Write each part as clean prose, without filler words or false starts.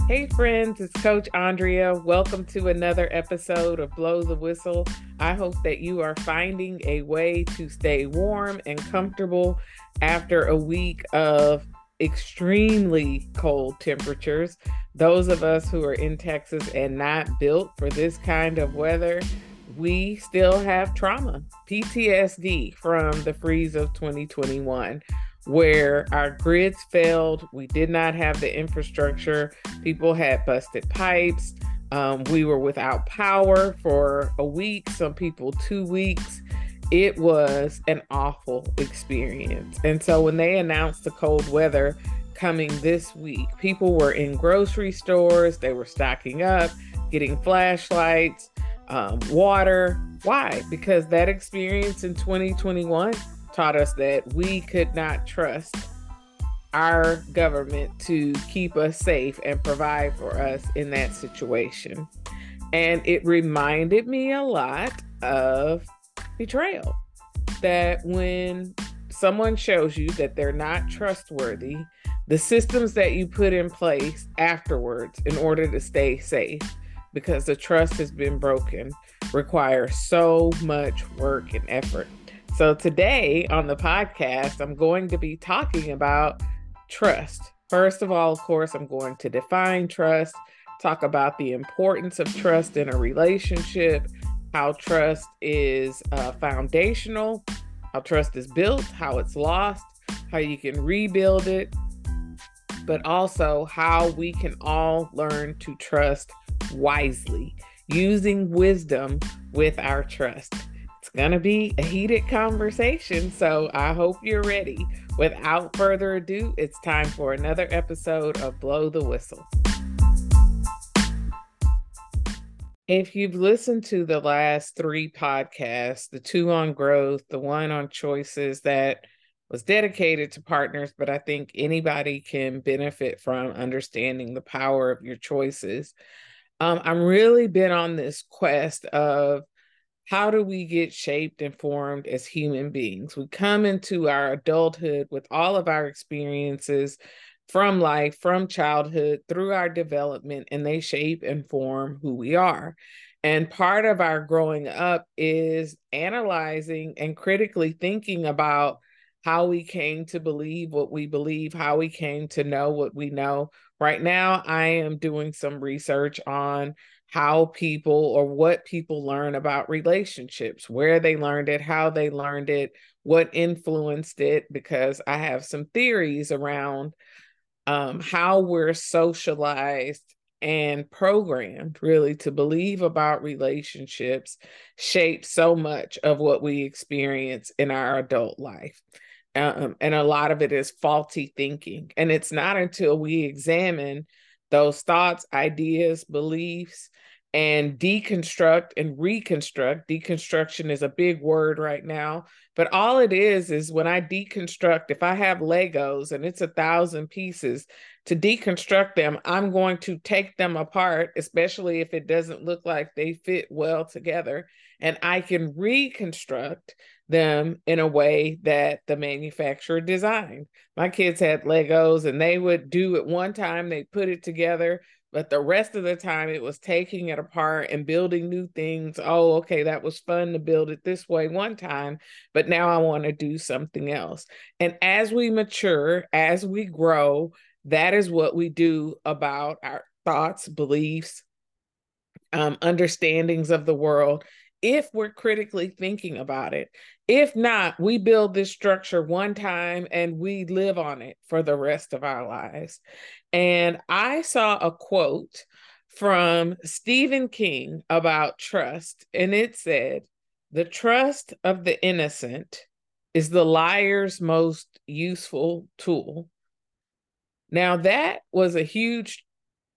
Hey friends, it's Coach Andrea. Welcome to another episode of Blow the Whistle. I hope that you are finding a way to stay warm and comfortable after a week of extremely cold temperatures. Those of us who are in Texas and not built for this kind of weather, we still have trauma, PTSD from the freeze of 2021, where our grids failed. We did not have the infrastructure. People had busted pipes. We were without power for a week, some people 2 weeks. It was an awful experience. And so when they announced the cold weather coming this week, people were in grocery stores, they were stocking up, getting flashlights, water. Why? Because that experience in 2021 taught us that we could not trust our government to keep us safe and provide for us in that situation. And it reminded me a lot of betrayal. That when someone shows you that they're not trustworthy, the systems that you put in place afterwards in order to stay safe, because the trust has been broken, require so much work and effort. So today on the podcast, I'm going to be talking about trust. First of all, of course, I'm going to define trust, talk about the importance of trust in a relationship, how trust is foundational, how trust is built, how it's lost, how you can rebuild it, but also how we can all learn to trust wisely, using wisdom with our trust. It's going to be a heated conversation, so I hope you're ready. Without further ado, it's time for another episode of Blow the Whistle. If you've listened to the last 3 podcasts, the 2 on growth, the 1 on choices that was dedicated to partners, but I think anybody can benefit from understanding the power of your choices. I'm really been on this quest of how do we get shaped and formed as human beings? We come into our adulthood with all of our experiences from life, from childhood, through our development, and they shape and form who we are. And part of our growing up is analyzing and critically thinking about how we came to believe what we believe, how we came to know what we know. Right now, I am doing some research on how people or what people learn about relationships, where they learned it, how they learned it, what influenced it, because I have some theories around how we're socialized and programmed really to believe about relationships shape so much of what we experience in our adult life. And a lot of it is faulty thinking. And it's not until we examine those thoughts, ideas, beliefs, and deconstruct and reconstruct. Deconstruction is a big word right now, but all it is when I deconstruct, if I have Legos and it's 1,000 pieces, to deconstruct them, I'm going to take them apart, especially if it doesn't look like they fit well together, and I can reconstruct them in a way that the manufacturer designed. My kids had Legos and they would do it one time, they put it together, but the rest of the time it was taking it apart and building new things. Oh, okay, that was fun to build it this way one time, but now I want to do something else. And as we mature, as we grow, that is what we do about our thoughts, beliefs, understandings of the world, if we're critically thinking about it. If not, we build this structure one time and we live on it for the rest of our lives. And I saw a quote from Stephen King about trust, and it said, "The trust of the innocent is the liar's most useful tool." Now, that was a huge,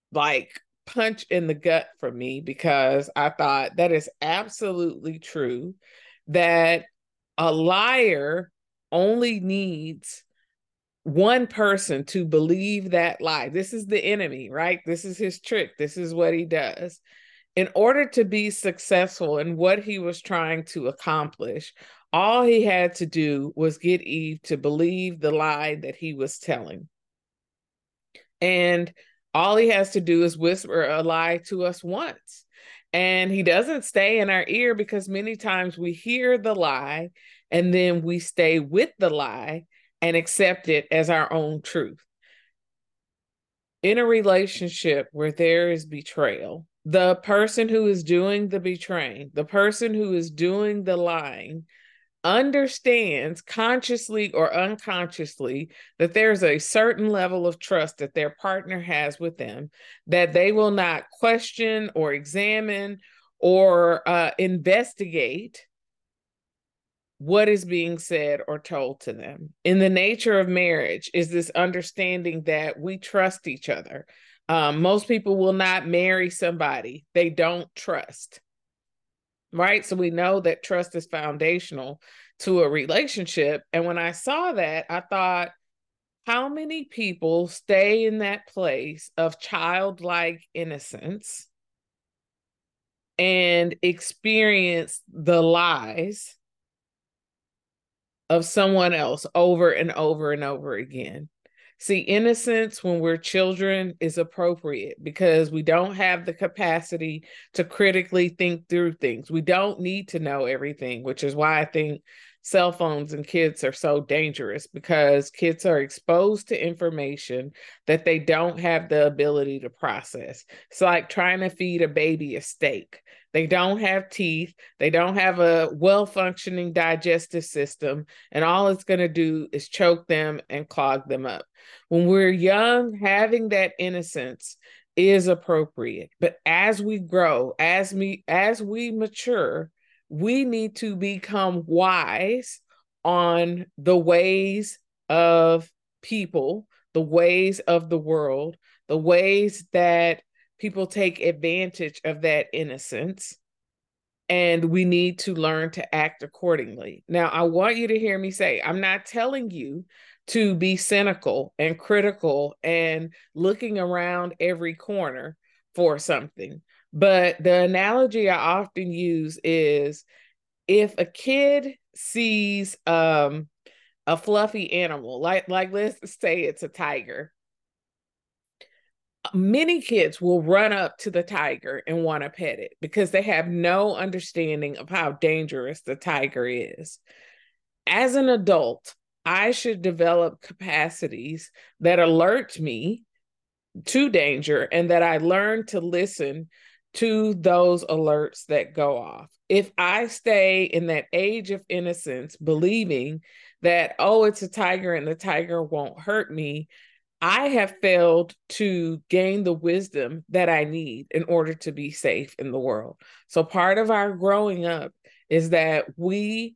punch in the gut for me, because I thought that is absolutely true, that a liar only needs one person to believe that lie. This is the enemy, right? This is his trick. This is what he does. In order to be successful in what he was trying to accomplish, all he had to do was get Eve to believe the lie that he was telling. And All he has to do is whisper a lie to us once. And he doesn't stay in our ear because many times we hear the lie and then we stay with the lie and accept it as our own truth. In a relationship where there is betrayal, the person who is doing the betraying, the person who is doing the lying, understands consciously or unconsciously that there's a certain level of trust that their partner has with them, that they will not question or examine or investigate what is being said or told to them. In the nature of marriage is this understanding that we trust each other. Most people will not marry somebody they don't trust, right? So we know that trust is foundational to a relationship. And when I saw that, I thought, how many people stay in that place of childlike innocence and experience the lies of someone else over and over and over again? See, innocence when we're children is appropriate because we don't have the capacity to critically think through things. We don't need to know everything, which is why I think cell phones and kids are so dangerous, because kids are exposed to information that they don't have the ability to process. It's like trying to feed a baby a steak. They don't have teeth. They don't have a well-functioning digestive system. And all it's going to do is choke them and clog them up. When we're young, having that innocence is appropriate. But as we grow, as we mature, we need to become wise on the ways of people, the ways of the world, the ways that people take advantage of that innocence. And we need to learn to act accordingly. Now, I want you to hear me say, I'm not telling you to be cynical and critical and looking around every corner for something. But the analogy I often use is if a kid sees a fluffy animal, like let's say it's a tiger, many kids will run up to the tiger and want to pet it because they have no understanding of how dangerous the tiger is. As an adult, I should develop capacities that alert me to danger and that I learn to listen to those alerts that go off. If I stay in that age of innocence, believing that, oh, it's a tiger and the tiger won't hurt me, I have failed to gain the wisdom that I need in order to be safe in the world. So part of our growing up is that we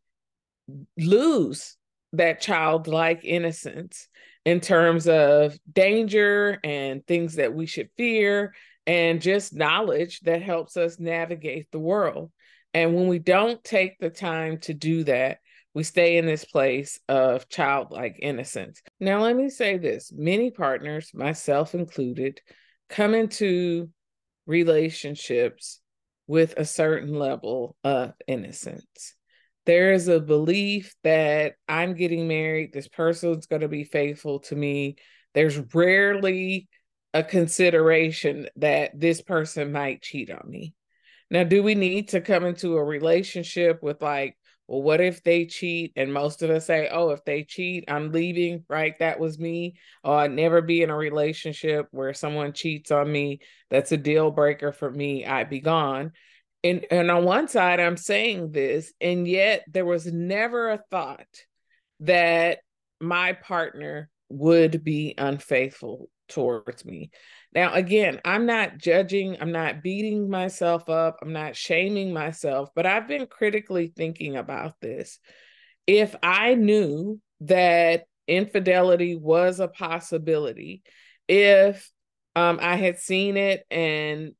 lose that childlike innocence in terms of danger and things that we should fear and just knowledge that helps us navigate the world. And when we don't take the time to do that, we stay in this place of childlike innocence. Now, let me say this. Many partners, myself included, come into relationships with a certain level of innocence. There is a belief that I'm getting married, this person's going to be faithful to me. There's rarely a consideration that this person might cheat on me. Now, do we need to come into a relationship with like, well, what if they cheat? And most of us say, oh, if they cheat, I'm leaving, right? That was me. Oh, I'd never be in a relationship where someone cheats on me. That's a deal breaker for me. I'd be gone. And on one side, I'm saying this, and yet there was never a thought that my partner would be unfaithful towards me. Now, again, I'm not judging, I'm not beating myself up, I'm not shaming myself, but I've been critically thinking about this. If I knew that infidelity was a possibility, if I had seen it and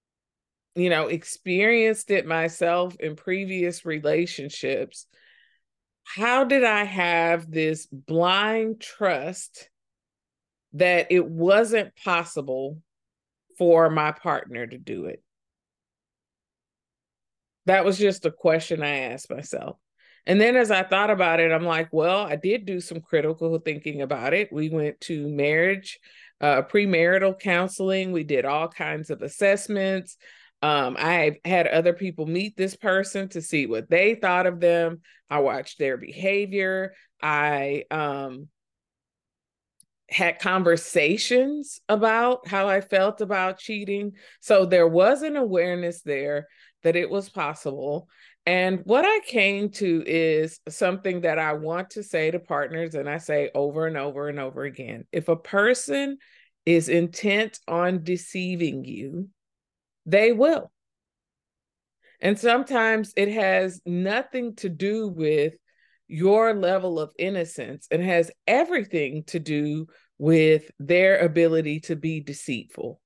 experienced it myself in previous relationships, how did I have this blind trust that it wasn't possible for my partner to do it? That was just a question I asked myself. And then as I thought about it, I'm like, well, I did do some critical thinking about it. We went to marriage, premarital counseling. We did all kinds of assessments. I had other people meet this person to see what they thought of them. I watched their behavior. I had conversations about how I felt about cheating. So there was an awareness there that it was possible. And what I came to is something that I want to say to partners, and I say over and over and over again. If a person is intent on deceiving you, they will. And sometimes it has nothing to do with your level of innocence and has everything to do with their ability to be deceitful.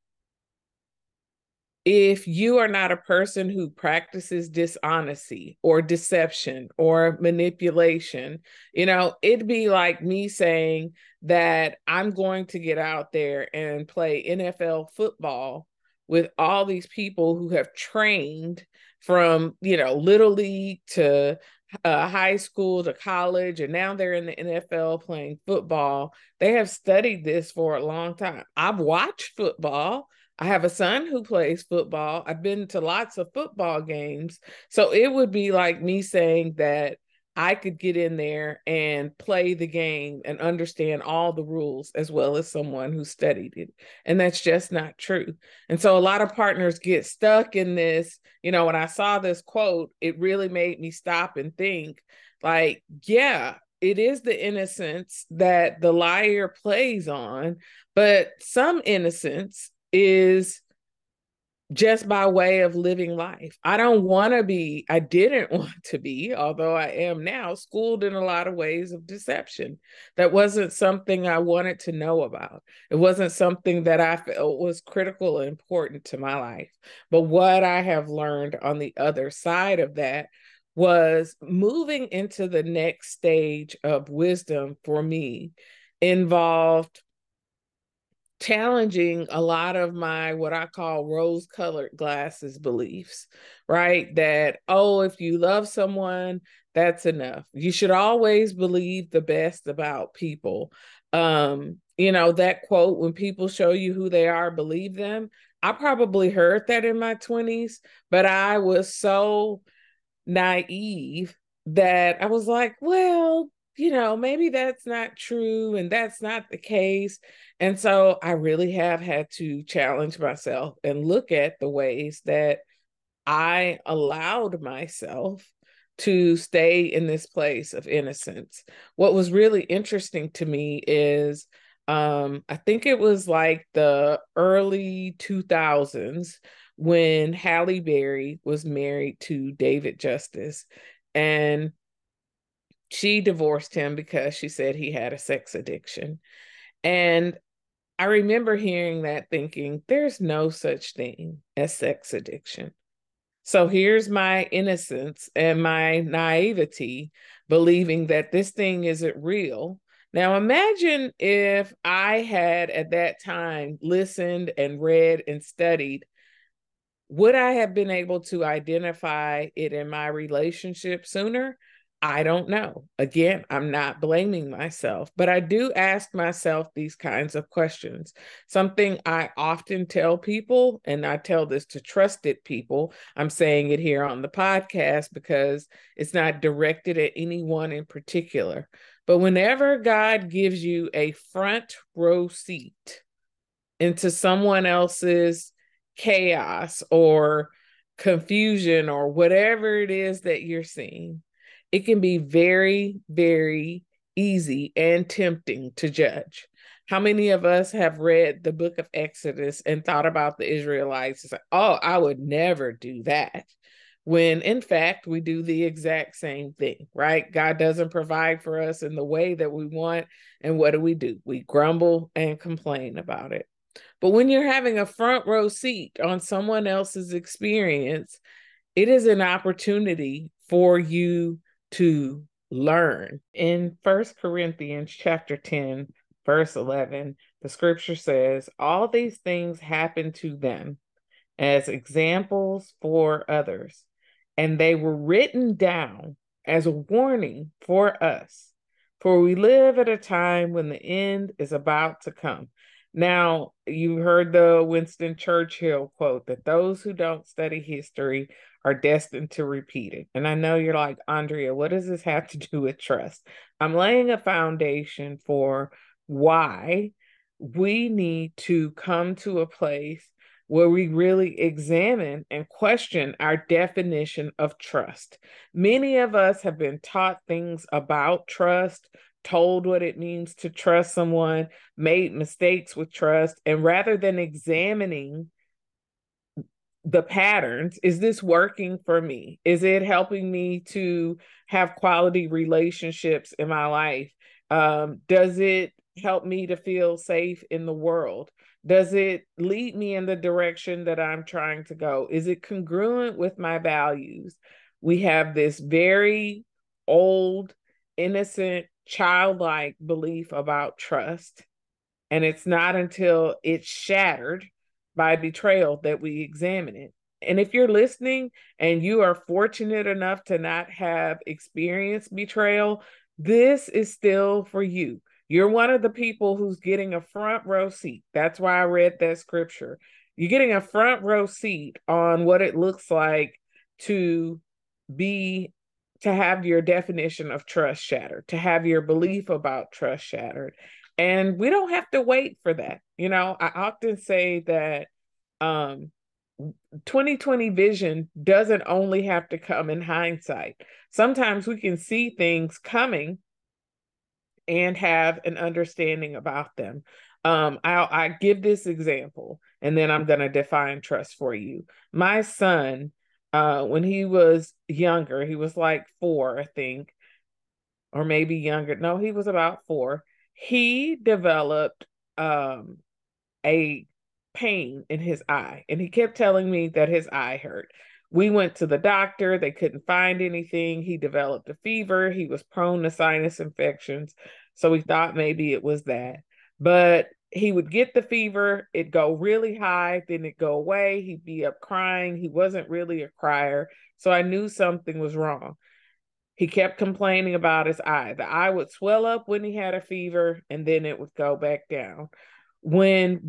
If you are not a person who practices dishonesty or deception or manipulation, it'd be like me saying that I'm going to get out there and play NFL football with all these people who have trained from, little league to high school to college, and now they're in the NFL playing football. They have studied this for a long time. I've watched football. I have a son who plays football. I've been to lots of football games. So it would be like me saying that I could get in there and play the game and understand all the rules as well as someone who studied it. And that's just not true. And so a lot of partners get stuck in this. When I saw this quote, it really made me stop and think, like, yeah, it is the innocence that the liar plays on, but some innocence is just by way of living life. I didn't want to be, although I am now, schooled in a lot of ways of deception. That wasn't something I wanted to know about. It wasn't something that I felt was critical and important to my life. But what I have learned on the other side of that was moving into the next stage of wisdom for me involved challenging a lot of my what I call rose-colored glasses beliefs, right? That, oh, if you love someone, that's enough. You should always believe the best about people. That quote, when people show you who they are, believe them. I probably heard that in my 20s, but I was so naive that I was like, well, maybe that's not true and that's not the case. And so I really have had to challenge myself and look at the ways that I allowed myself to stay in this place of innocence. What was really interesting to me is I think it was like the early 2000s when Halle Berry was married to David Justice. And she divorced him because she said he had a sex addiction. And I remember hearing that thinking, there's no such thing as sex addiction. So here's my innocence and my naivety, believing that this thing isn't real. Now imagine if I had at that time listened and read and studied. Would I have been able to identify it in my relationship sooner? I don't know. Again, I'm not blaming myself, but I do ask myself these kinds of questions. Something I often tell people, and I tell this to trusted people, I'm saying it here on the podcast because it's not directed at anyone in particular. But whenever God gives you a front row seat into someone else's chaos or confusion or whatever it is that you're seeing, it can be very, very easy and tempting to judge. How many of us have read the book of Exodus and thought about the Israelites and say, oh, I would never do that? When in fact, we do the exact same thing, right? God doesn't provide for us in the way that we want. And what do? We grumble and complain about it. But when you're having a front row seat on someone else's experience, it is an opportunity for you to learn. In 1 Corinthians chapter 10, verse 11, the scripture says, all these things happen to them as examples for others, and they were written down as a warning for us, for we live at a time when the end is about to come. Now, you heard the Winston Churchill quote that those who don't study history are destined to repeat it. And I know you're like, Andrea, what does this have to do with trust? I'm laying a foundation for why we need to come to a place where we really examine and question our definition of trust. Many of us have been taught things about trust, told what it means to trust someone, made mistakes with trust, and rather than examining the patterns, is this working for me? Is it helping me to have quality relationships in my life? Does it help me to feel safe in the world? Does it lead me in the direction that I'm trying to go? Is it congruent with my values? We have this very old, innocent, childlike belief about trust. And it's not until it's shattered by betrayal that we examine it. And if you're listening and you are fortunate enough to not have experienced betrayal, this is still for you. You're one of the people who's getting a front row seat. That's why I read that scripture. You're getting a front row seat on what it looks like to be to have your definition of trust shattered, to have your belief about trust shattered. And we don't have to wait for that. I often say that 2020 vision doesn't only have to come in hindsight. Sometimes we can see things coming and have an understanding about them. I give this example, and then I'm going to define trust for you. My son, when he was younger, he was like 4, I think, or maybe younger. No, he was about 4. He developed a pain in his eye, and he kept telling me that his eye hurt. We went to the doctor, they couldn't find anything. He developed a fever, he was prone to sinus infections, so we thought maybe it was that. But he would get the fever, it'd go really high, then it'd go away. He'd be up crying. He wasn't really a crier, so I knew something was wrong. He kept complaining about his eye. The eye would swell up when he had a fever, and then it would go back down. When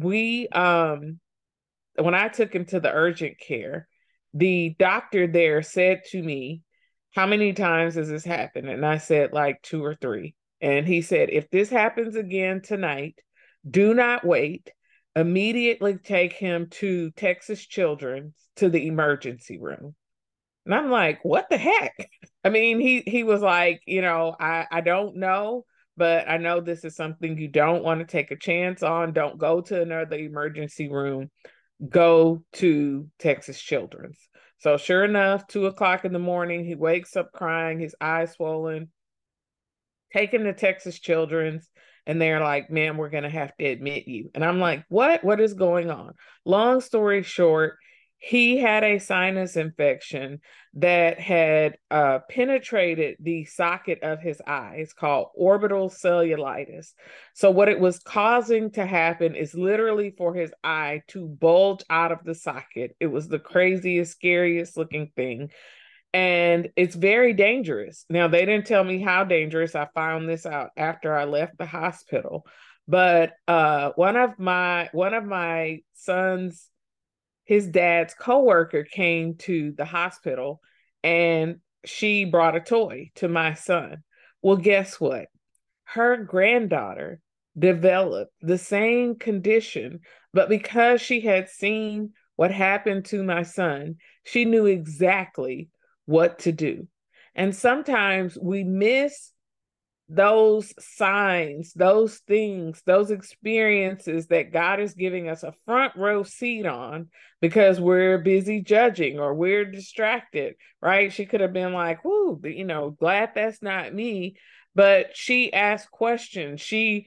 I took him to the urgent care, the doctor there said to me, "How many times has this happened?" And I said, like 2 or 3. And he said, "If this happens again tonight, do not wait. Immediately take him to Texas Children's to the emergency room." And I'm like, what the heck? I mean, he was like, I don't know, but I know this is something you don't want to take a chance on. Don't go to another emergency room. Go to Texas Children's. So sure enough, 2 o'clock in the morning, he wakes up crying, his eyes swollen, taken to Texas Children's, and they're like, "Man, we're going to have to admit you." And I'm like, what? What is going on? Long story short, he had a sinus infection that had penetrated the socket of his eye. It's called orbital cellulitis. So, what it was causing to happen is literally for his eye to bulge out of the socket. It was the craziest, scariest looking thing, and it's very dangerous. Now, they didn't tell me how dangerous. I found this out after I left the hospital. But one of my son's his dad's coworker came to the hospital, and she brought a toy to my son. Well, guess what? Her granddaughter developed the same condition, but because she had seen what happened to my son, she knew exactly what to do. And sometimes we miss those signs, those things, those experiences that God is giving us a front row seat on because we're busy judging or we're distracted, right? She could have been like, "Whoo, glad that's not me." But she asked questions. She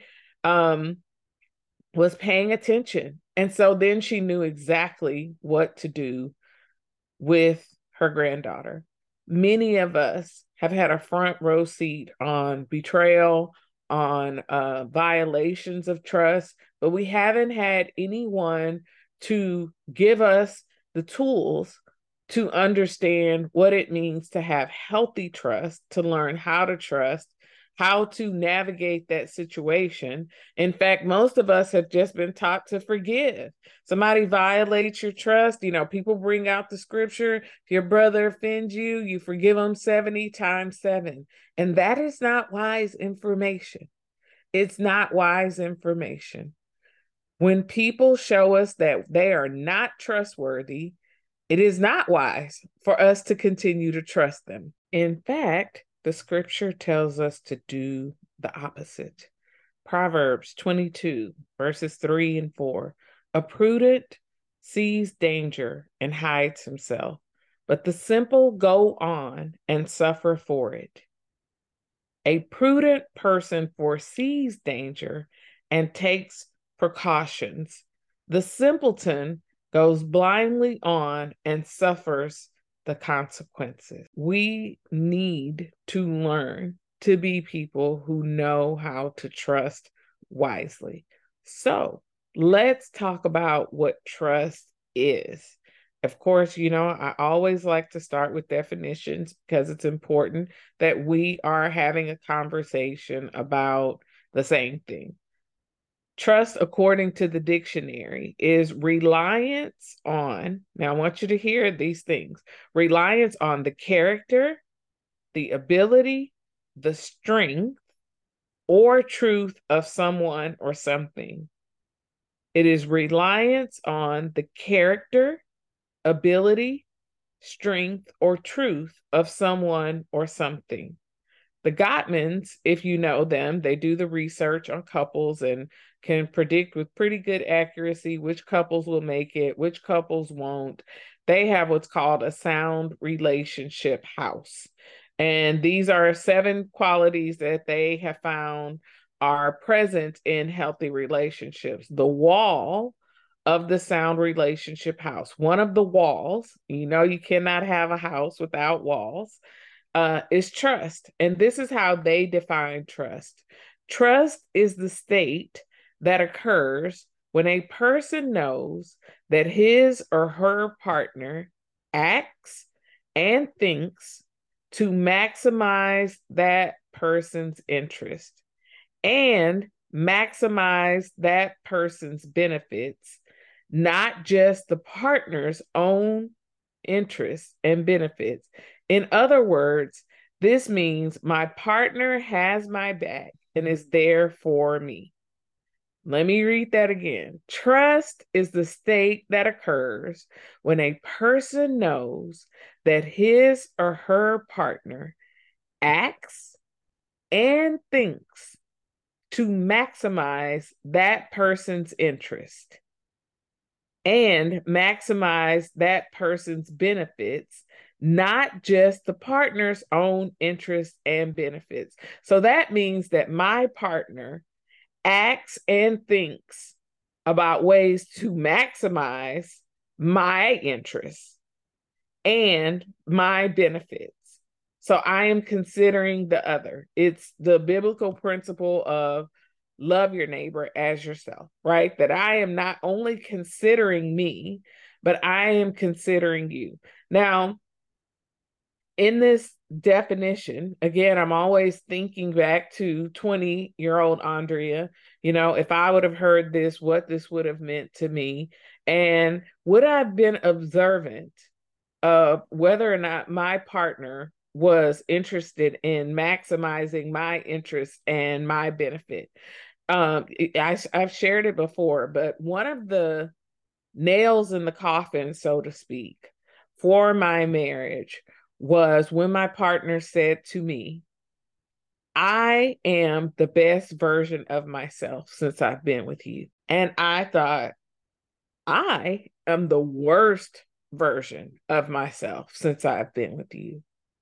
was paying attention. And so then she knew exactly what to do with her granddaughter. Many of us have had a front row seat on betrayal, on violations of trust, but we haven't had anyone to give us the tools to understand what it means to have healthy trust, to learn how to trust, how to navigate that situation. In fact, most of us have just been taught to forgive. Somebody violates your trust. People bring out the scripture. If your brother offends you, you forgive them 70 times 7. And that is not wise information. It's not wise information. When people show us that they are not trustworthy, it is not wise for us to continue to trust them. In fact, the scripture tells us to do the opposite. Proverbs 22, verses 3 and 4. A prudent sees danger and hides himself, but the simple go on and suffer for it. A prudent person foresees danger and takes precautions. The simpleton goes blindly on and suffers the consequences. We need to learn to be people who know how to trust wisely. So let's talk about what trust is. Of course, I always like to start with definitions because it's important that we are having a conversation about the same thing. Trust, according to the dictionary, is reliance on, now I want you to hear these things, reliance on the character, the ability, the strength, or truth of someone or something. It is reliance on the character, ability, strength, or truth of someone or something. The Gottmans, if you know them, they do the research on couples and can predict with pretty good accuracy which couples will make it, which couples won't. They have what's called a sound relationship house. And these are 7 qualities that they have found are present in healthy relationships. The wall of the sound relationship house, one of the walls, you cannot have a house without walls, is trust. And this is how they define trust. Trust is the state that occurs when a person knows that his or her partner acts and thinks to maximize that person's interest and maximize that person's benefits, not just the partner's own interests and benefits. In other words, this means my partner has my back and is there for me. Let me read that again. Trust is the state that occurs when a person knows that his or her partner acts and thinks to maximize that person's interest and maximize that person's benefits, not just the partner's own interests and benefits. So that means that my partner acts and thinks about ways to maximize my interests and my benefits. So I am considering the other. It's the biblical principle of love your neighbor as yourself, right? That I am not only considering me, but I am considering you. Now, in this definition, again, I'm always thinking back to 20-year-old Andrea. If I would have heard this, what this would have meant to me, and would I have been observant of whether or not my partner was interested in maximizing my interest and my benefit. I've shared it before, but one of the nails in the coffin, so to speak, for my marriage was when my partner said to me, I am the best version of myself since I've been with you. And I thought, I am the worst version of myself since I've been with you.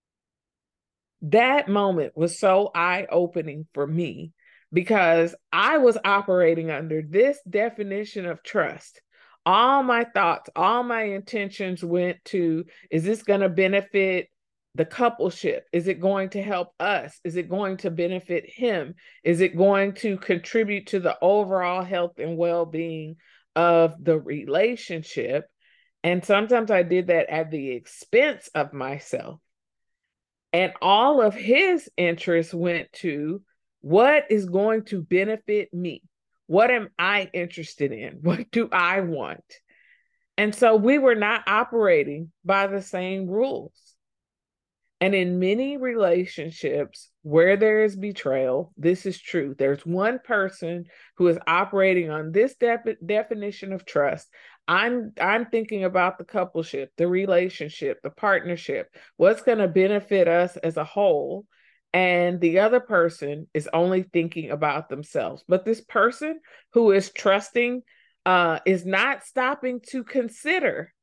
That moment was so eye-opening for me because I was operating under this definition of trust. All my thoughts, all my intentions went to, is this going to benefit the coupleship? Is it going to help us? Is it going to benefit him? Is it going to contribute to the overall health and well-being of the relationship? And sometimes I did that at the expense of myself. And all of his interests went to what is going to benefit me? What am I interested in? What do I want? And so we were not operating by the same rules. And in many relationships where there is betrayal, this is true. There's one person who is operating on this definition of trust. I'm thinking about the coupleship, the relationship, the partnership, what's going to benefit us as a whole. And the other person is only thinking about themselves. But this person who is trusting is not stopping to consider,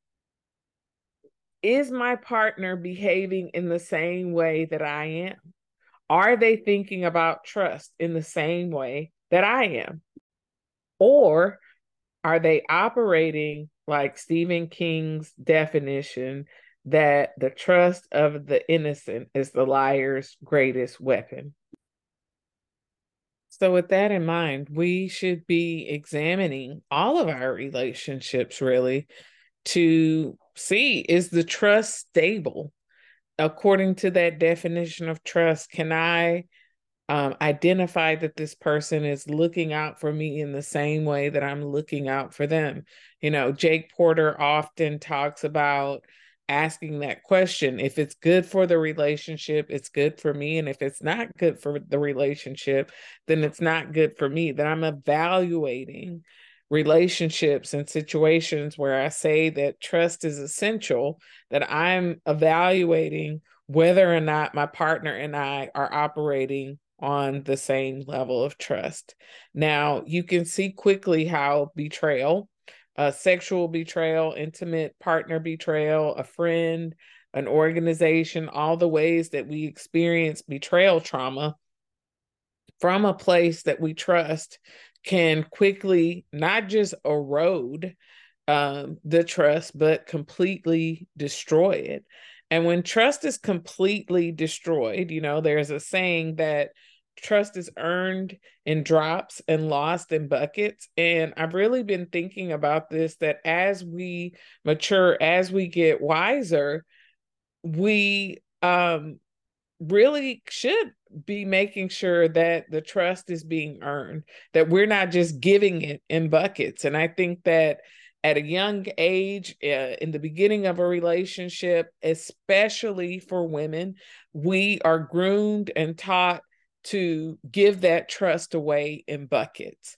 is my partner behaving in the same way that I am? Are they thinking about trust in the same way that I am? Or are they operating like Stephen King's definition that the trust of the innocent is the liar's greatest weapon? So, with that in mind, we should be examining all of our relationships really to see, is the trust stable? According to that definition of trust, can I identify that this person is looking out for me in the same way that I'm looking out for them? You know, Jake Porter often talks about asking that question. If it's good for the relationship, it's good for me. And if it's not good for the relationship, then it's not good for me. That I'm evaluating relationships and situations where I say that trust is essential, that I'm evaluating whether or not my partner and I are operating on the same level of trust. Now, you can see quickly how betrayal, sexual betrayal, intimate partner betrayal, a friend, an organization, all the ways that we experience betrayal trauma from a place that we trust can quickly not just erode the trust, but completely destroy it. And when trust is completely destroyed, you know, there's a saying that trust is earned in drops and lost in buckets. And I've really been thinking about this, that as we mature, as we get wiser, we really should be making sure that the trust is being earned, that we're not just giving it in buckets. And I think that at a young age, in the beginning of a relationship, especially for women, we are groomed and taught to give that trust away in buckets.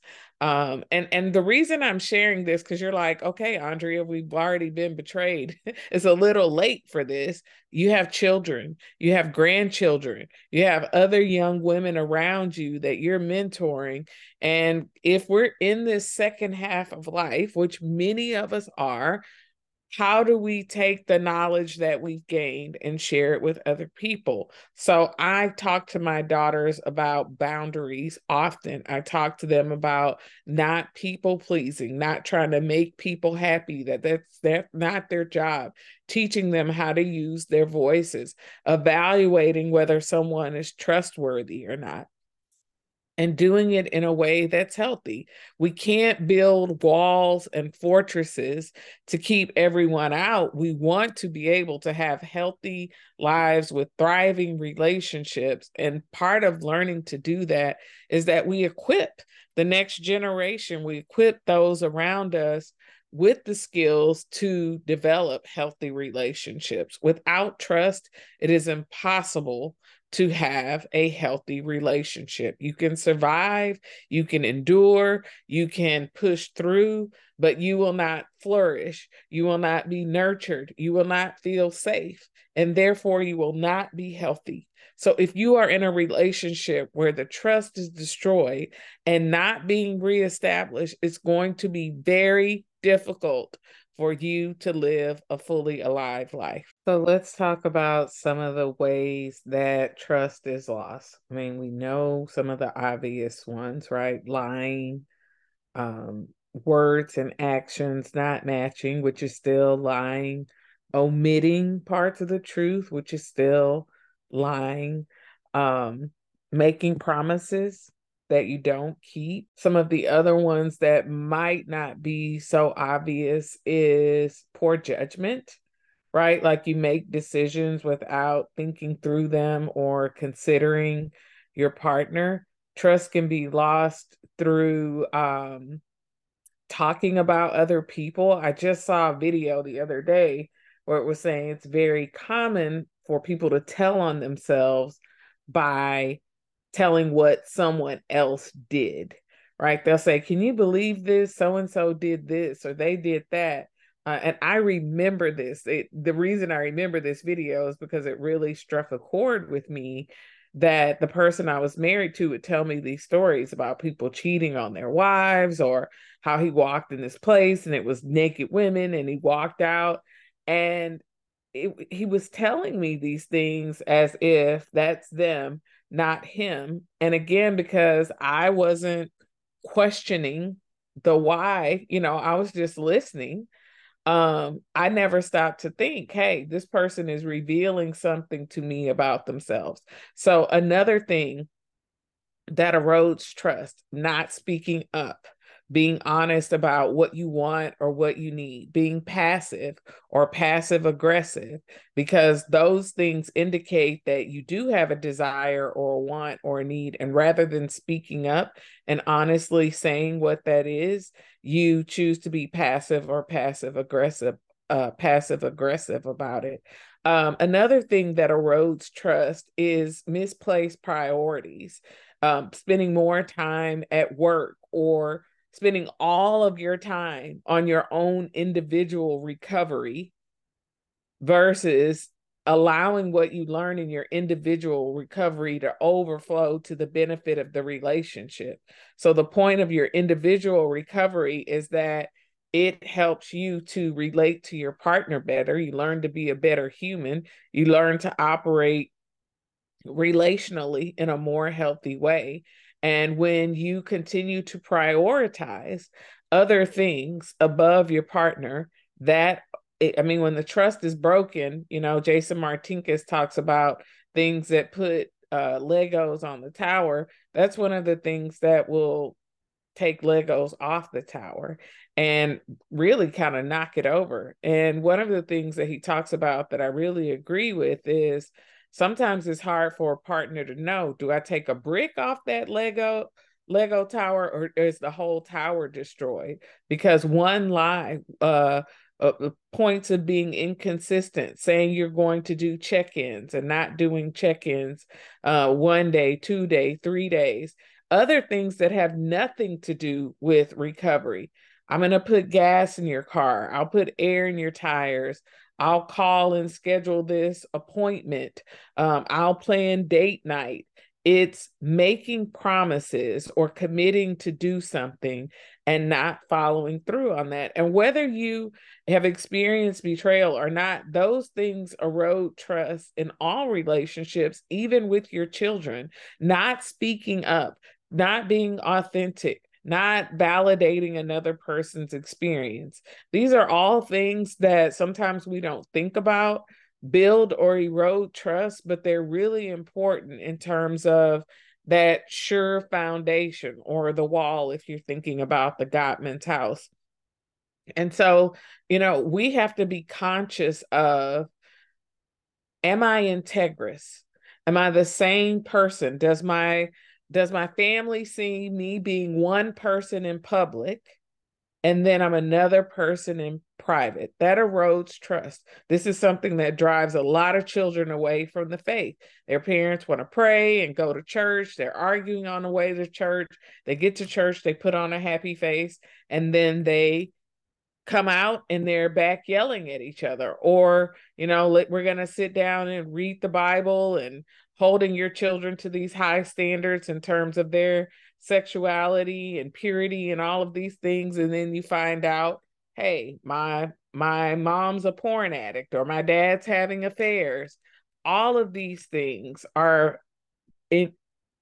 And the reason I'm sharing this, because you're like, okay, Andrea, we've already been betrayed. It's a little late for this. You have children, you have grandchildren, you have other young women around you that you're mentoring. And if we're in this second half of life, which many of us are, how do we take the knowledge that we've gained and share it with other people? So I talk to my daughters about boundaries often. I talk to them about not people pleasing, not trying to make people happy, that's not their job. Teaching them how to use their voices, evaluating whether someone is trustworthy or not, and doing it in a way that's healthy. We can't build walls and fortresses to keep everyone out. We want to be able to have healthy lives with thriving relationships. And part of learning to do that is that we equip the next generation, we equip those around us with the skills to develop healthy relationships. Without trust, it is impossible to have a healthy relationship. You can survive, you can endure, you can push through, but you will not flourish. You will not be nurtured. You will not feel safe, and therefore you will not be healthy. So if you are in a relationship where the trust is destroyed and not being reestablished, it's going to be very difficult for you to live a fully alive life. So let's talk about some of the ways that trust is lost. I mean, we know some of the obvious ones, right? Lying, words and actions not matching, which is still lying, omitting parts of the truth, which is still lying, um, making promises that you don't keep. Some of the other ones that might not be so obvious is poor judgment, right? Like you make decisions without thinking through them or considering your partner. Trust can be lost through talking about other people. I just saw a video the other day where it was saying it's very common for people to tell on themselves by telling what someone else did, right? They'll say, "Can you believe this? So and so did this or they did that." And I remember this. The reason I remember this video is because it really struck a chord with me that the person I was married to would tell me these stories about people cheating on their wives, or how he walked in this place and it was naked women and he walked out. And he was telling me these things as if that's them, not him. And again, because I wasn't questioning the why, I was just listening. I never stopped to think, hey, this person is revealing something to me about themselves. So another thing that erodes trust, not speaking up, being honest about what you want or what you need, being passive or passive aggressive, because those things indicate that you do have a desire or a want or a need. And rather than speaking up and honestly saying what that is, you choose to be passive or passive aggressive about it. Another thing that erodes trust is misplaced priorities. Spending more time at work or spending all of your time on your own individual recovery versus allowing what you learn in your individual recovery to overflow to the benefit of the relationship. So the point of your individual recovery is that it helps you to relate to your partner better. You learn to be a better human. You learn to operate relationally in a more healthy way. And when you continue to prioritize other things above your partner, when the trust is broken, Jason Martinkus talks about things that put Legos on the tower. That's one of the things that will take Legos off the tower and really kind of knock it over. And one of the things that he talks about that I really agree with is sometimes it's hard for a partner to know, do I take a brick off that Lego tower, or is the whole tower destroyed? Because one lie, points of being inconsistent, saying you're going to do check-ins and not doing check-ins 1 day, 2 day, 3 days, other things that have nothing to do with recovery. I'm going to put gas in your car. I'll put air in your tires. I'll call and schedule this appointment. I'll plan date night. It's making promises or committing to do something and not following through on that. And whether you have experienced betrayal or not, those things erode trust in all relationships, even with your children. Not speaking up, not being authentic, not validating another person's experience. These are all things that sometimes we don't think about, build or erode trust, but they're really important in terms of that sure foundation, or the wall if you're thinking about the Gottman's house. And so, we have to be conscious of, am I integrous? Am I the same person? Does my family see me being one person in public and then I'm another person in private? That erodes trust. This is something that drives a lot of children away from the faith. Their parents want to pray and go to church. They're arguing on the way to church. They get to church, they put on a happy face, and then they come out and they're back yelling at each other. Or, we're going to sit down and read the Bible, and holding your children to these high standards in terms of their sexuality and purity and all of these things. And then you find out, hey, my mom's a porn addict, or my dad's having affairs. All of these things are in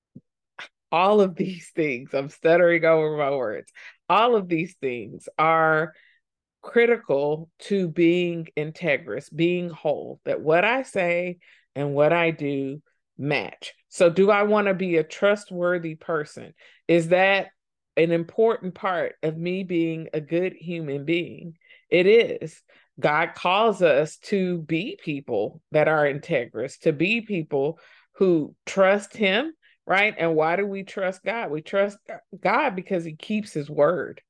all of these things. I'm stuttering over my words. All of these things are critical to being integrous, being whole, that what I say and what I do match. So do I want to be a trustworthy person? Is that an important part of me being a good human being? It is. God calls us to be people that are integrous, to be people who trust him, right? And why do we trust God? We trust God because he keeps his word.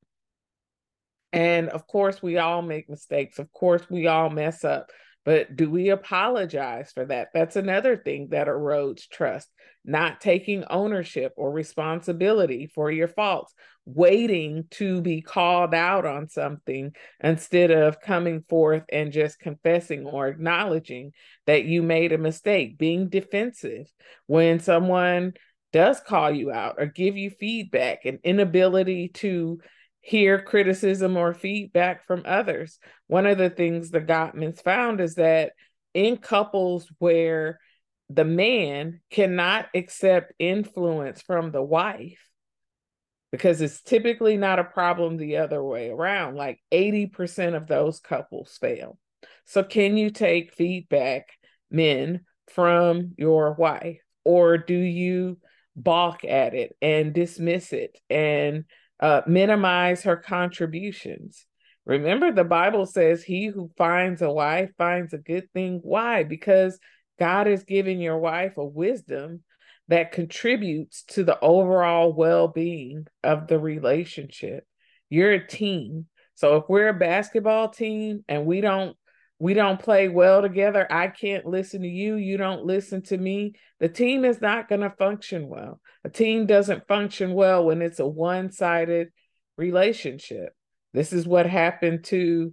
And of course, we all make mistakes. Of course, we all mess up. But do we apologize for that? That's another thing that erodes trust. Not taking ownership or responsibility for your faults, waiting to be called out on something instead of coming forth and just confessing or acknowledging that you made a mistake, being defensive when someone does call you out or give you feedback, an inability to hear criticism or feedback from others. One of the things the Gottmans found is that in couples where the man cannot accept influence from the wife, because it's typically not a problem the other way around, like 80% of those couples fail. So can you take feedback, men, from your wife? Or do you balk at it and dismiss it and minimize her contributions? Remember, the Bible says, he who finds a wife finds a good thing. Why? Because God is giving your wife a wisdom that contributes to the overall well-being of the relationship. You're a team. So if we're a basketball team and we don't play well together, I can't listen to you, you don't listen to me, the team is not going to function well. A team doesn't function well when it's a one-sided relationship. This is what happened to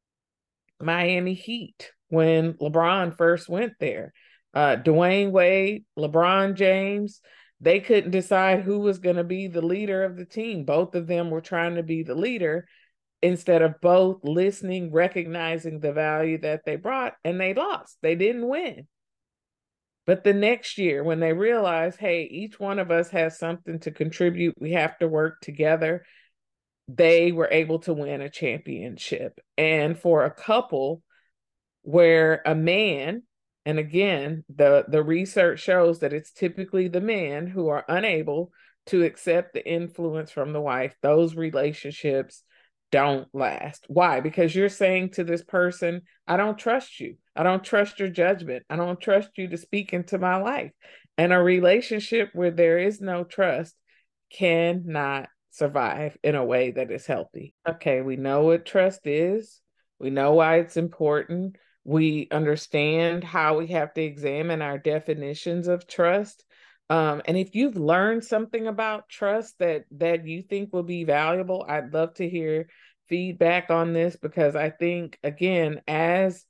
Miami Heat when LeBron first went there. Dwayne Wade, LeBron James, they couldn't decide who was going to be the leader of the team. Both of them were trying to be the leader instead of both listening, recognizing the value that they brought, and they lost. They didn't win. But the next year, when they realized, hey, each one of us has something to contribute, we have to work together, they were able to win a championship. And for a couple where a man, and again, the research shows that it's typically the men who are unable to accept the influence from the wife, those relationships don't last. Why? Because you're saying to this person, I don't trust you. I don't trust your judgment. I don't trust you to speak into my life. And a relationship where there is no trust cannot survive in a way that is healthy. Okay, we know what trust is. We know why it's important. We understand how we have to examine our definitions of trust. And if you've learned something about trust that you think will be valuable, I'd love to hear feedback on this, because I think, again, as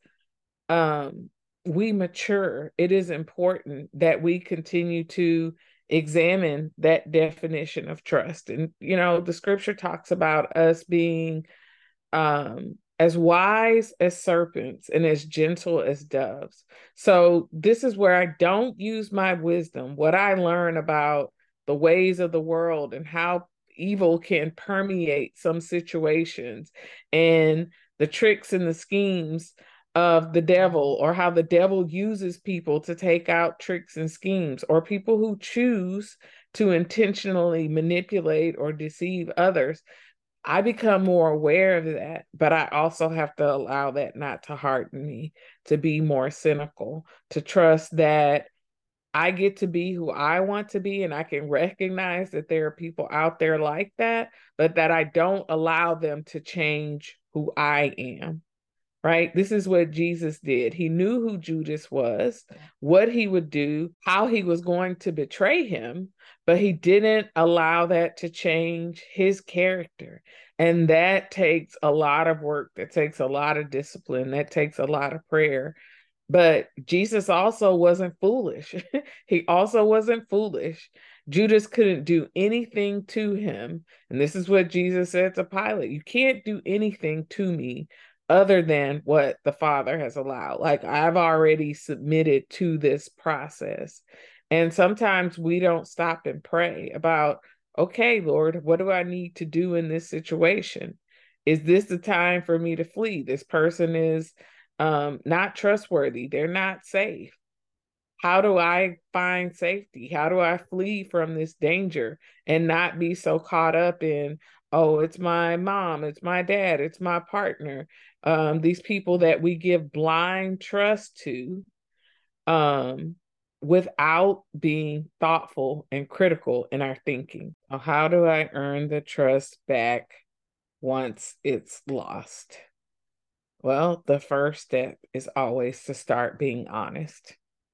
we mature, it is important that we continue to examine that definition of trust. And, the scripture talks about us being as wise as serpents and as gentle as doves. So this is where I don't use my wisdom, what I learn about the ways of the world and how evil can permeate some situations and the tricks and the schemes of the devil, or how the devil uses people to take out tricks and schemes, or people who choose to intentionally manipulate or deceive others. I become more aware of that, but I also have to allow that not to harden me, to be more cynical, to trust that I get to be who I want to be, and I can recognize that there are people out there like that, but that I don't allow them to change who I am. Right? This is what Jesus did. He knew who Judas was, what he would do, how he was going to betray him, but he didn't allow that to change his character. And that takes a lot of work, that takes a lot of discipline, that takes a lot of prayer. But Jesus also wasn't foolish. He also wasn't foolish. Judas couldn't do anything to him. And this is what Jesus said to Pilate: you can't do anything to me other than what the Father has allowed. Like, I've already submitted to this process. And sometimes we don't stop and pray about, okay, Lord, what do I need to do in this situation? Is this the time for me to flee? This person is not trustworthy. They're not safe. How do I find safety? How do I flee from this danger and not be so caught up in, oh, it's my mom, it's my dad, it's my partner, these people that we give blind trust to, um, without being thoughtful and critical in our thinking. So how do I earn the trust back once it's lost? Well, the first step is always to start being honest,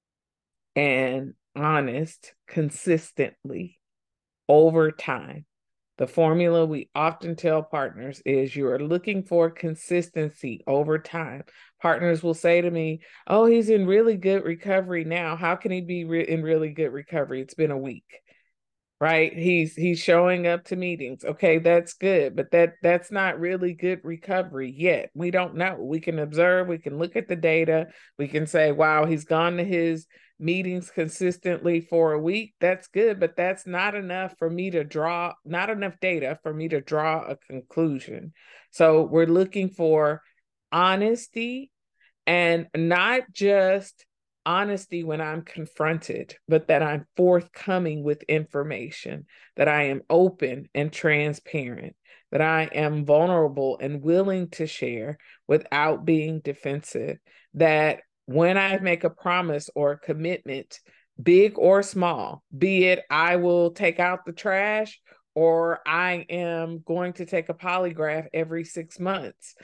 and honest consistently over time. The formula we often tell partners is you are looking for consistency over time. Partners will say to me, oh, he's in really good recovery now. How can he be in really good recovery? It's been a week, right? He's showing up to meetings. Okay, that's good, but that's not really good recovery yet. We don't know. We can observe, we can look at the data, we can say, wow, he's gone to his meetings consistently for a week. That's good, but that's not enough for me to draw, not enough data for me to draw a conclusion. So we're looking for honesty, and not just honesty when I'm confronted, but that I'm forthcoming with information, that I am open and transparent, that I am vulnerable and willing to share without being defensive, that when I make a promise or a commitment, big or small, be it I will take out the trash or I am going to take a polygraph every 6 months,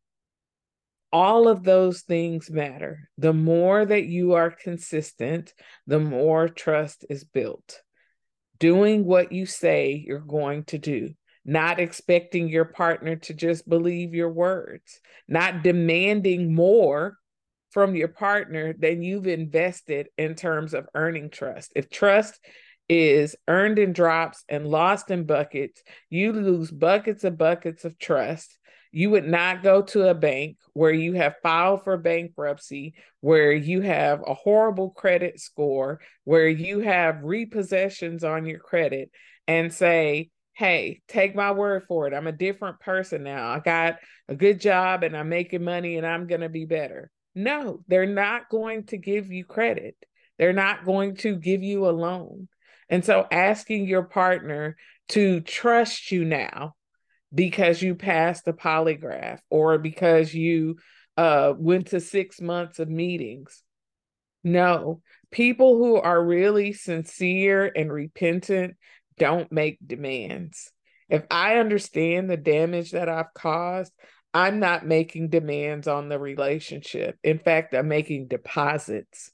all of those things matter. The more that you are consistent, the more trust is built. Doing what you say you're going to do, not expecting your partner to just believe your words, not demanding more from your partner than you've invested in terms of earning trust. If trust is earned in drops and lost in buckets, you lose buckets of trust. You would not go to a bank where you have filed for bankruptcy, where you have a horrible credit score, where you have repossessions on your credit, and say, hey, take my word for it. I'm a different person now. I got a good job and I'm making money and I'm going to be better. No, they're not going to give you credit. They're not going to give you a loan. And so asking your partner to trust you now because you passed the polygraph or because you went to 6 months of meetings. No, people who are really sincere and repentant don't make demands. If I understand the damage that I've caused, I'm not making demands on the relationship. In fact, I'm making deposits.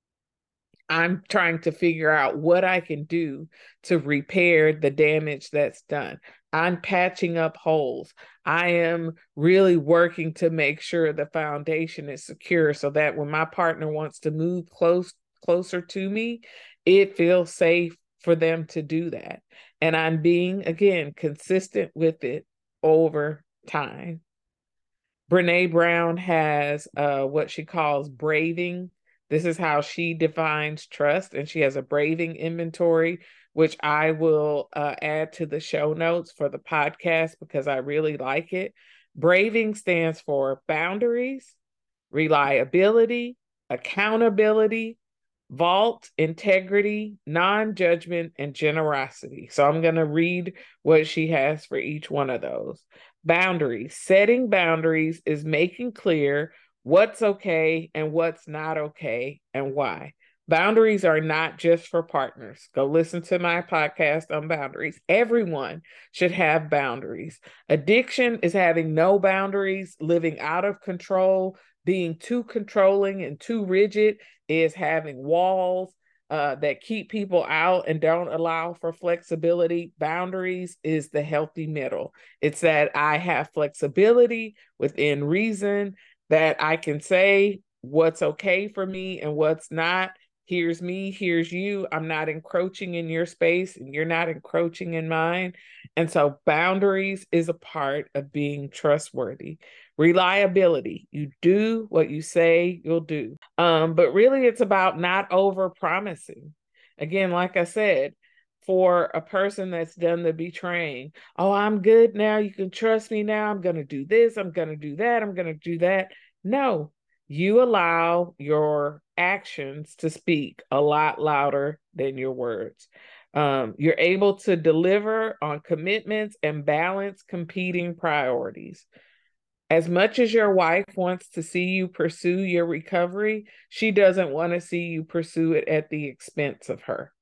I'm trying to figure out what I can do to repair the damage that's done. I'm patching up holes. I am really working to make sure the foundation is secure so that when my partner wants to move closer to me, it feels safe for them to do that. And I'm being, again, consistent with it over time. Brene Brown has what she calls braving. This is how she defines trust, and she has a braving inventory, which I will add to the show notes for the podcast because I really like it. Braving stands for boundaries, reliability, accountability, vault, integrity, non-judgment, and generosity. So I'm going to read what she has for each one of those. Boundaries. Setting boundaries is making clear what's okay and what's not okay and why. Boundaries are not just for partners. Go listen to my podcast on boundaries. Everyone should have boundaries. Addiction is having no boundaries, living out of control, being too controlling and too rigid is having walls that keep people out and don't allow for flexibility. Boundaries is the healthy middle. It's that I have flexibility within reason, that I can say what's okay for me and what's not. Here's me, here's you. I'm not encroaching in your space and you're not encroaching in mine. And so boundaries is a part of being trustworthy. Reliability, you do what you say you'll do. But really it's about not over promising. Again, like I said, for a person that's done the betraying, oh, I'm good now, you can trust me now, I'm going to do this, I'm going to do that, I'm going to do that. No, you allow your actions to speak a lot louder than your words. You're able to deliver on commitments and balance competing priorities. As much as your wife wants to see you pursue your recovery, she doesn't want to see you pursue it at the expense of her.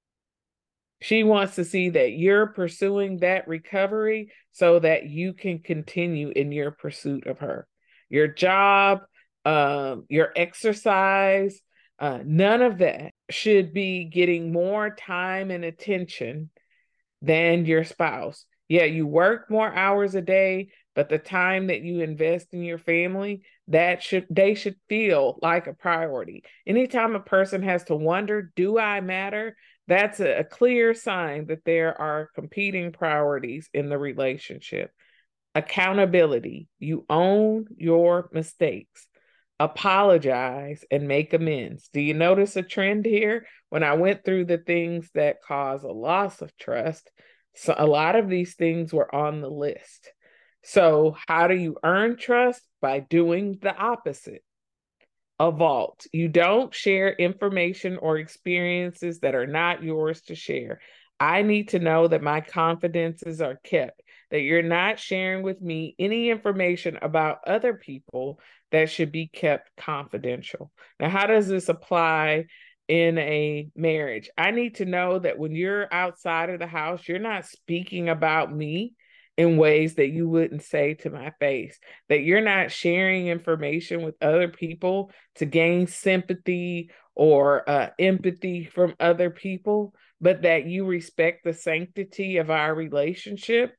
She wants to see that you're pursuing that recovery so that you can continue in your pursuit of her. Your job, your exercise, none of that should be getting more time and attention than your spouse. Yeah, you work more hours a day, but the time that you invest in your family, they should feel like a priority. Anytime a person has to wonder, do I matter? That's a clear sign that there are competing priorities in the relationship. Accountability. You own your mistakes. Apologize and make amends. Do you notice a trend here? When I went through the things that cause a loss of trust, so a lot of these things were on the list. So, how do you earn trust? By doing the opposite. A vault. You don't share information or experiences that are not yours to share. I need to know that my confidences are kept, that you're not sharing with me any information about other people that should be kept confidential. Now, how does this apply in a marriage? I need to know that when you're outside of the house, you're not speaking about me in ways that you wouldn't say to my face, that you're not sharing information with other people to gain sympathy or empathy from other people, but that you respect the sanctity of our relationship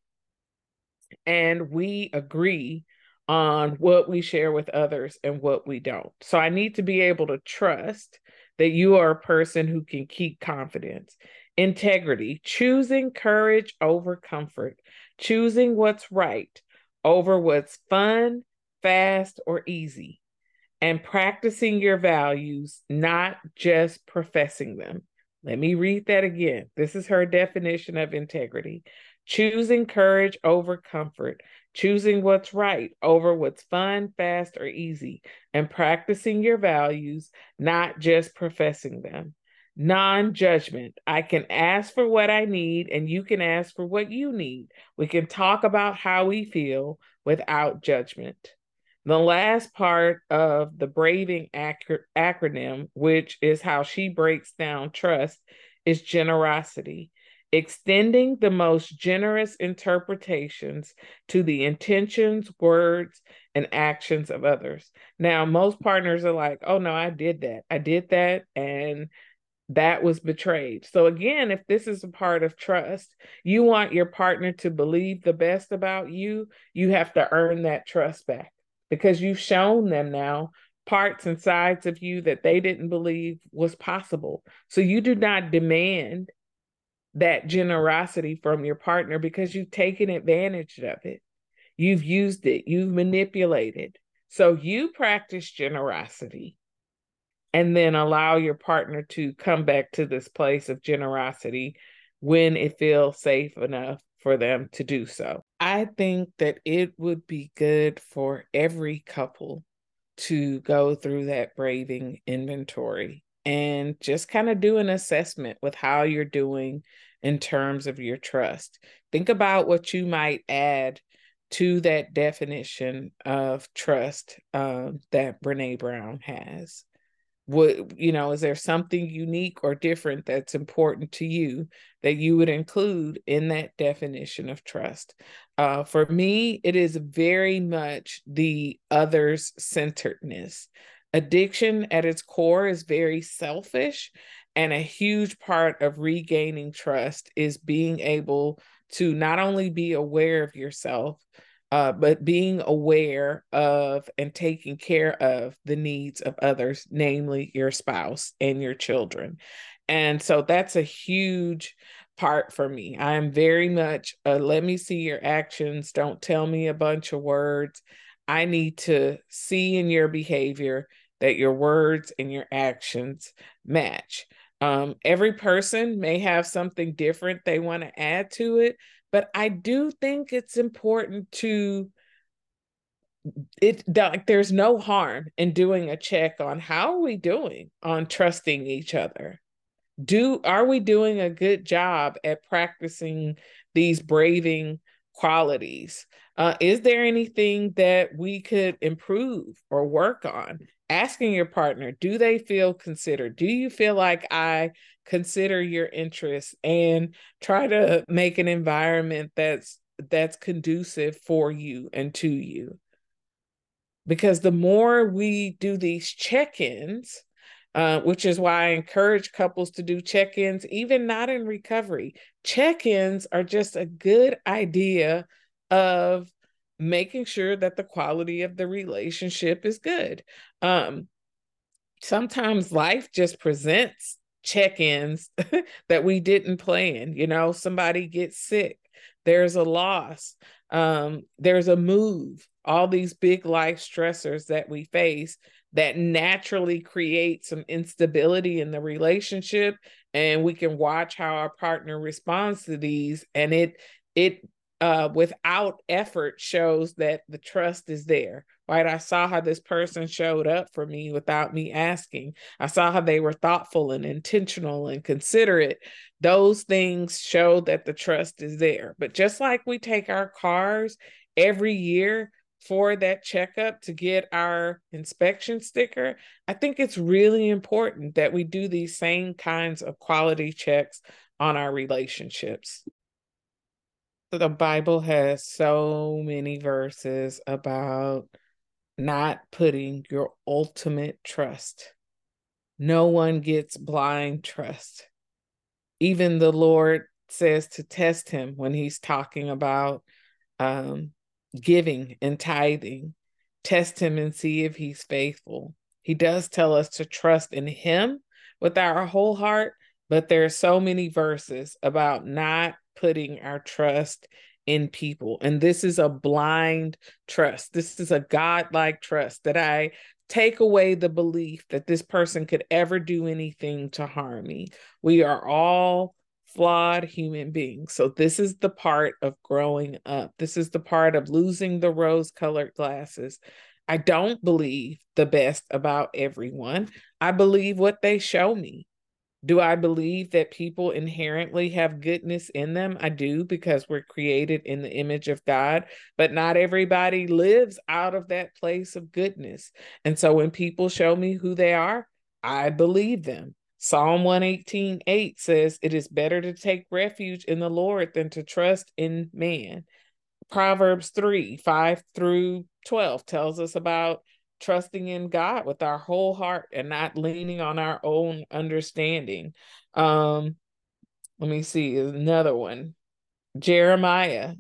and we agree on what we share with others and what we don't. So I need to be able to trust that you are a person who can keep confidence. Integrity, choosing courage over comfort, choosing what's right over what's fun, fast, or easy, and practicing your values, not just professing them. Let me read that again. This is her definition of integrity. Choosing courage over comfort, choosing what's right over what's fun, fast, or easy, and practicing your values, not just professing them. Non-judgment. I can ask for what I need and you can ask for what you need. We can talk about how we feel without judgment. The last part of the Braving acronym, which is how she breaks down trust, is generosity, extending the most generous interpretations to the intentions, words, and actions of others. Now, most partners are like, oh no, I did that. I did that. And that was betrayed. So again, if this is a part of trust, you want your partner to believe the best about you, you have to earn that trust back because you've shown them now parts and sides of you that they didn't believe was possible. So you do not demand that generosity from your partner because you've taken advantage of it. You've used it, you've manipulated. So you practice generosity and then allow your partner to come back to this place of generosity when it feels safe enough for them to do so. I think that it would be good for every couple to go through that braving inventory and just kind of do an assessment with how you're doing in terms of your trust. Think about what you might add to that definition of trust that Brene Brown has. Is there something unique or different that's important to you that you would include in that definition of trust? For me, it is very much the others centeredness. Addiction at its core is very selfish, and a huge part of regaining trust is being able to not only be aware of yourself, but being aware of and taking care of the needs of others, namely your spouse and your children. And so that's a huge part for me. I am very much let me see your actions. Don't tell me a bunch of words. I need to see in your behavior that your words and your actions match. Every person may have something different they want to add to it, but I do think it's important to there's no harm in doing a check on how are we doing on trusting each other. Are we doing a good job at practicing these braving qualities? Is there anything that we could improve or work on? Asking your partner, do they feel considered? Do you feel like I consider your interests, and try to make an environment that's conducive for you and to you? Because the more we do these check-ins, which is why I encourage couples to do check-ins, even not in recovery. Check-ins are just a good idea of making sure that the quality of the relationship is good. Sometimes life just presents check-ins that we didn't plan. Somebody gets sick, there's a loss, there's a move, all these big life stressors that we face that naturally create some instability in the relationship. And we can watch how our partner responds to these, and it without effort shows that the trust is there, right? I saw how this person showed up for me without me asking. I saw how they were thoughtful and intentional and considerate. Those things show that the trust is there. But just like we take our cars every year for that checkup to get our inspection sticker, I think it's really important that we do these same kinds of quality checks on our relationships. The Bible has so many verses about not putting your ultimate trust. No one gets blind trust. Even the Lord says to test him when he's talking about giving and tithing. Test him and see if he's faithful. He does tell us to trust in him with our whole heart, but there are so many verses about not putting our trust in people. And this is a blind trust. This is a godlike trust that I take away the belief that this person could ever do anything to harm me. We are all flawed human beings. So this is the part of growing up. This is the part of losing the rose-colored glasses. I don't believe the best about everyone. I believe what they show me. Do I believe that people inherently have goodness in them? I do, because we're created in the image of God, but not everybody lives out of that place of goodness. And so when people show me who they are, I believe them. Psalm 118:8 says, "It is better to take refuge in the Lord than to trust in man." Proverbs 3:5-12 tells us about trusting in God with our whole heart and not leaning on our own understanding. Let me see another one. Jeremiah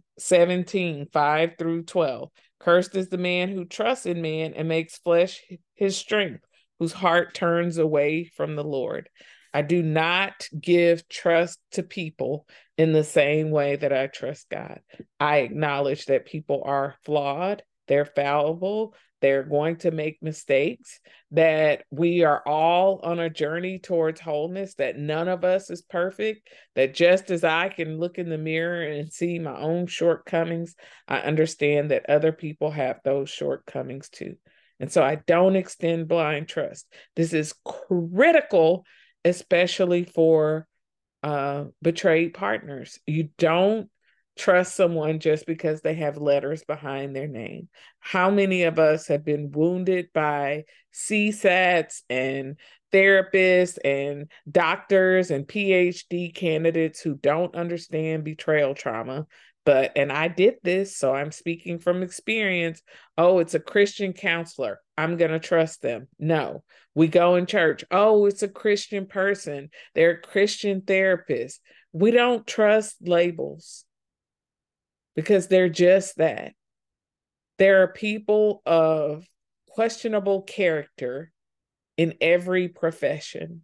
17:5-12. Cursed is the man who trusts in man and makes flesh his strength, whose heart turns away from the Lord. I do not give trust to people in the same way that I trust God. I acknowledge that people are flawed, they're fallible, they're going to make mistakes, that we are all on a journey towards wholeness, that none of us is perfect, that just as I can look in the mirror and see my own shortcomings, I understand that other people have those shortcomings too. And so I don't extend blind trust. This is critical, especially for betrayed partners. You don't trust someone just because they have letters behind their name. How many of us have been wounded by CSATs and therapists and doctors and PhD candidates who don't understand betrayal trauma? And I did this, so I'm speaking from experience. Oh, it's a Christian counselor, I'm going to trust them. No, we go in church. Oh, it's a Christian person, they're a Christian therapist. We don't trust labels because they're just that. There are people of questionable character in every profession.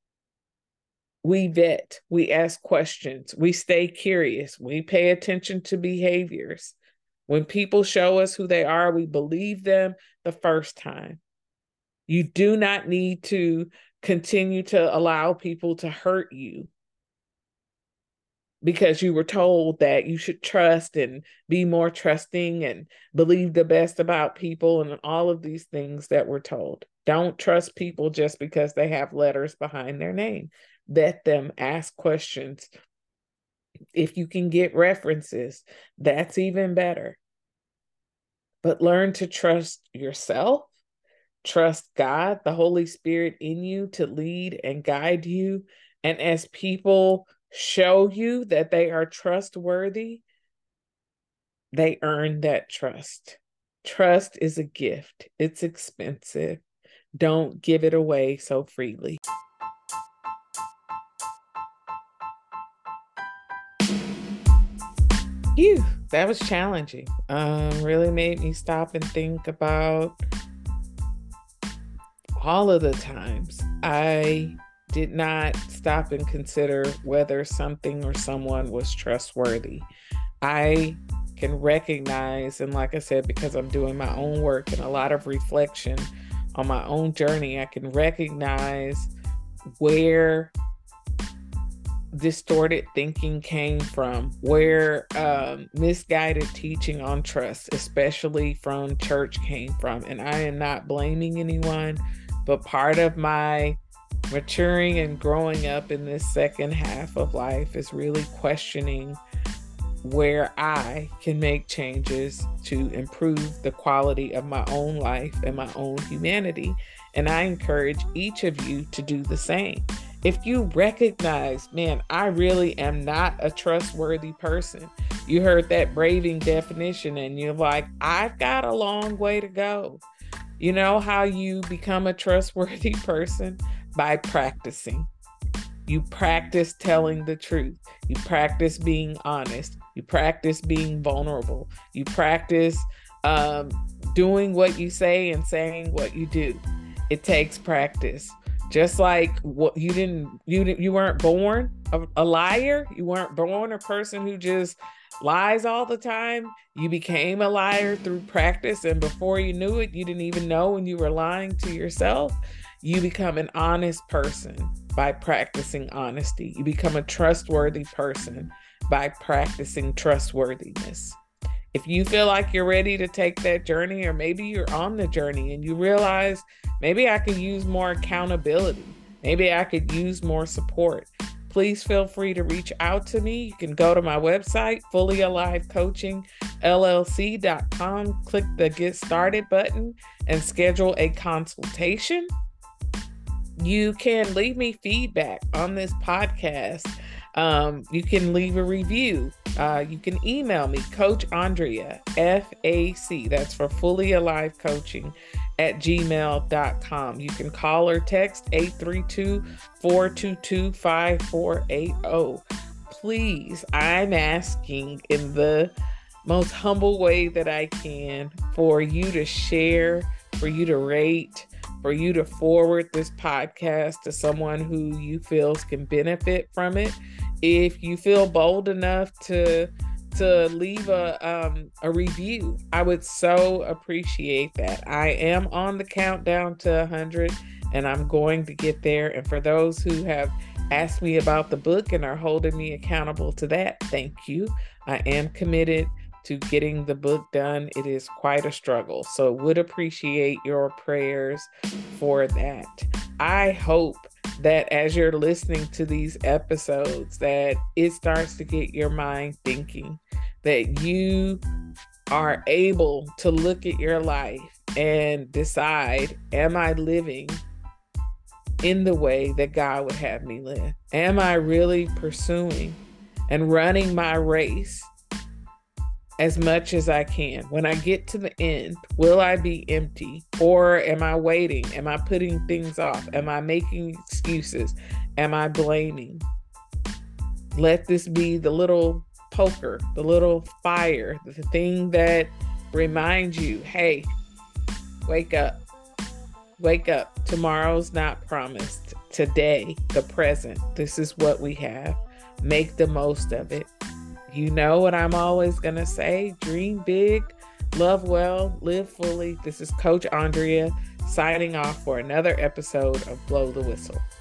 We vet, we ask questions, we stay curious, we pay attention to behaviors. When people show us who they are, we believe them the first time. You do not need to continue to allow people to hurt you. because you were told that you should trust and be more trusting and believe the best about people and all of these things that we're told. Don't trust people just because they have letters behind their name. Let them ask questions. If you can get references, that's even better. But learn to trust yourself, trust God, the Holy Spirit in you to lead and guide you. And as people show you that they are trustworthy, they earn that trust. Trust is a gift. It's expensive. Don't give it away so freely. Phew, that was challenging. Really made me stop and think about all of the times I did not stop and consider whether something or someone was trustworthy. I can recognize, and like I said, because I'm doing my own work and a lot of reflection on my own journey, I can recognize where distorted thinking came from, where misguided teaching on trust, especially from church, came from. And I am not blaming anyone, but part of my maturing and growing up in this second half of life is really questioning where I can make changes to improve the quality of my own life and my own humanity. And I encourage each of you to do the same. If you recognize, man, I really am not a trustworthy person. You heard that braving definition and you're like, I've got a long way to go. You know how you become a trustworthy person? By practicing. You practice telling the truth. You practice being honest. You practice being vulnerable. You practice doing what you say and saying what you do. It takes practice. Just like what you weren't born a liar. You weren't born a person who just lies all the time. You became a liar through practice, and before you knew it, you didn't even know when you were lying to yourself. You become an honest person by practicing honesty. You become a trustworthy person by practicing trustworthiness. If you feel like you're ready to take that journey, or maybe you're on the journey and you realize, maybe I could use more accountability, maybe I could use more support, please feel free to reach out to me. You can go to my website, fullyalivecoachingllc.com, click the Get Started button and schedule a consultation. You can leave me feedback on this podcast. You can leave a review. You can email me, Coach Andrea, FAC, that's for Fully Alive Coaching, @gmail.com. You can call or text 832-422-5480. Please, I'm asking in the most humble way that I can for you to share, for you to rate, for you to forward this podcast to someone who you feel can benefit from it. If you feel bold enough to leave a review, I would so appreciate that. I am on the countdown to 100 and I'm going to get there. And for those who have asked me about the book and are holding me accountable to that, thank you. I am committed to getting the book done. It is quite a struggle, so would appreciate your prayers for that. I hope that as you're listening to these episodes, that it starts to get your mind thinking, that you are able to look at your life and decide, am I living in the way that God would have me live? Am I really pursuing and running my race as much as I can? When I get to the end, will I be empty? Or am I waiting? Am I putting things off? Am I making excuses? Am I blaming? Let this be the little poker, the little fire, the thing that reminds you, hey, wake up. Wake up. Tomorrow's not promised. Today, the present, this is what we have. Make the most of it. You know what I'm always going to say? Dream big, love well, live fully. This is Coach Andrea signing off for another episode of Blow the Whistle.